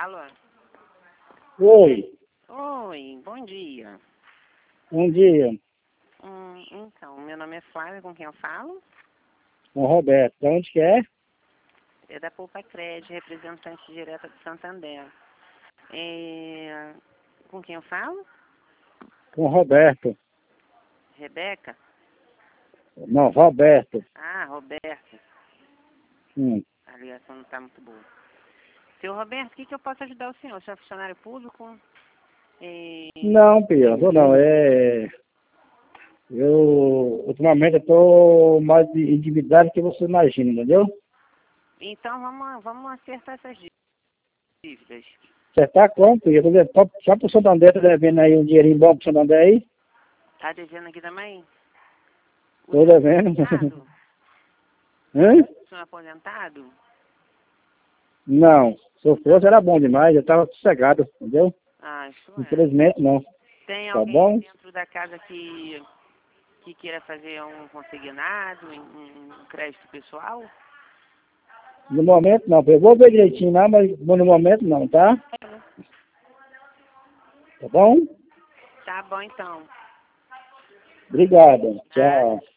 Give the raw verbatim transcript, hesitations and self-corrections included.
Alô? Oi, Oi, bom dia. bom dia. Hum, então, meu nome é Flávia, com quem eu falo? Com o Roberto. De onde que é? É da Poupa Crédito, representante direta do Santander. É, com quem eu falo? Com o Roberto. Rebeca? Não, Roberto. Ah, Roberto. Hum. A ligação não está muito boa. Seu Roberto, o que, que eu posso ajudar o senhor? O senhor é funcionário público? É, Não, Pia, não, não. É... Eu, ultimamente, eu tô mais endividado que você imagina, entendeu? então, vamos, vamos acertar essas dívidas. Você tá como, Pia? Tô devendo- Só só pro Santander, tá devendo aí um dinheirinho bom pro Santander aí? Tá devendo aqui também? O Tô senhor é devendo. aposentado? Hã? O senhor é aposentado? Não. Se eu fosse, era bom demais. Eu tava sossegado, entendeu? Ah, isso é. Infelizmente, não. Tem Tá alguém bom? dentro da casa que, que queira fazer um consignado, um, um crédito pessoal? No momento, não. Eu vou ver direitinho lá, mas no momento, não, tá? Tá bom? Tá bom, então. Obrigado. Nada. Tchau.